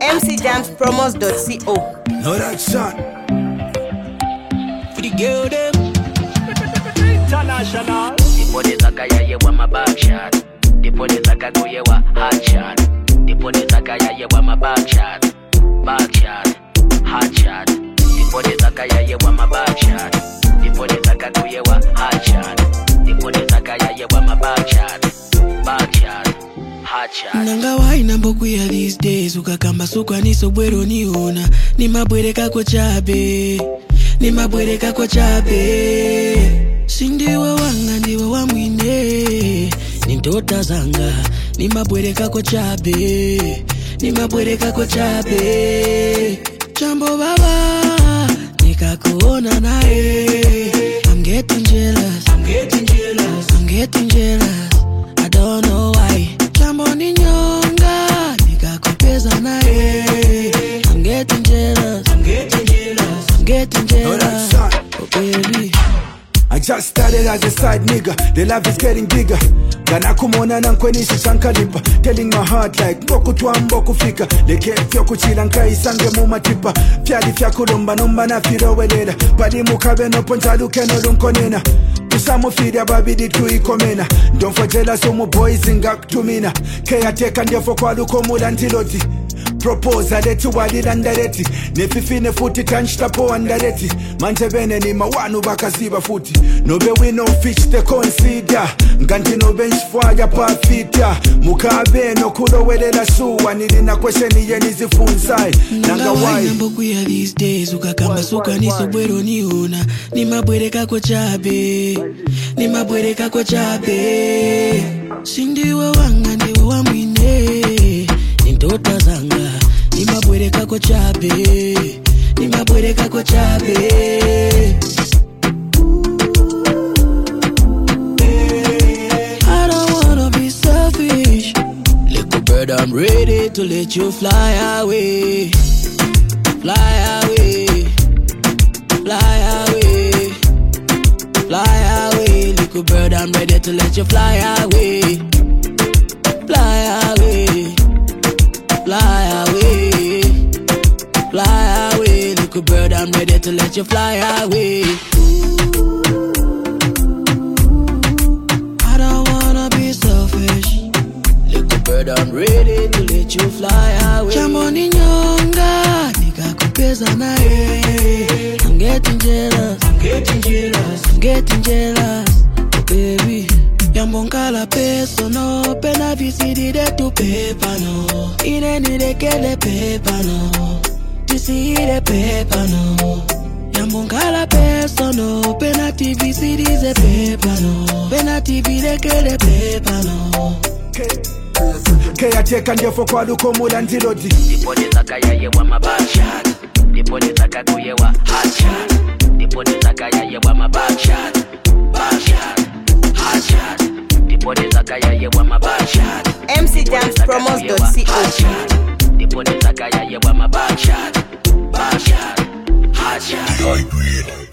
mcjamspromos.co. No that shot. For the girl them International. The police akaya ye wa my back shot. The police akago ye wa hot shot. The police akaya ye wa my back shot. Back shot, hot shot. The police akaya ye wa my back shot. The police akago ye wa hot shot. The police akaya ye wa my back shot. Back shot, hot shot. nanga waina mboku ya these days ukakamba sukwa nisobwero niona ni mabwereka kwa chabe ni mabwereka kwa chabe sindiwa wanga ndiwa wa mwine ni ndota zanga ni mabwereka kwa chabe ni mabwereka kwa chabe chambo baba nikakuona nae I'm getting jealous I'm getting jealous I'm getting jealous I don't know why chambo ni nyonga nikakupeza nae I'm getting jealous I'm getting jealous I'm getting jealous oh baby I just started as a side nigga. The love is getting bigger. Gana kumona na nkwenisha shankalipa. Telling my heart like mboku tuwa mboku fika. Leke fyo kuchila nkai sange mumatipa. Fyadi fya kulumba numba na firo welera. Padi mukabe no ponchalu keno lunkonena. Usamu fidi ababidi tuikomena. Don't for jealous omu boys ingak tumina. Kaya teka ndefo kwa luko mula ntiloti. Propose aleti walilandareti nefifine futi tanshtapo andareti manje bene ni mawanu bakasiba futi nobe we no fish te consider nganti no bench fire pafita mukabe no kulowelela suwa nilina question yenizifunzai nanga why mboku ya these days ukakamba suka nisobwero niona ni mabwereka kwa chabe ni mabwereka kwa chabe sindiwa wanga ndiwa wa mwine ni ndota zanga ni mabwereka kwa chabe ni mabwereka kwa chabe I don't wanna be selfish little bird I'm ready to let you fly away fly away fly away fly away little bird I'm ready to let you fly away fly away fly away, fly away, little bird, I'm ready to let you fly away. I don't wanna be selfish, little bird, I'm ready to let you fly away. Chambo ni nyonga, nikakupeza nae. I'm getting jealous, I'm getting jealous, I'm getting jealous, oh baby. Yambonkala peso no pena visidi de tu pepa no ine ni de kele pepa no tisi de pepa no Yambonkala peso no pena TV CD de pepa no pena TV de kele pepa no Kaya teka ndefo kwa luko mula ntiloti The police akaya ye wa my back shot. The police akago ye wa hot shot. The police akaya ye wa my back shot. Back shot, hot shot. The police akaya ye wa my back shot. mcjamspromos.co. The police akaya ye wa my back shot. Back shot, hot shot.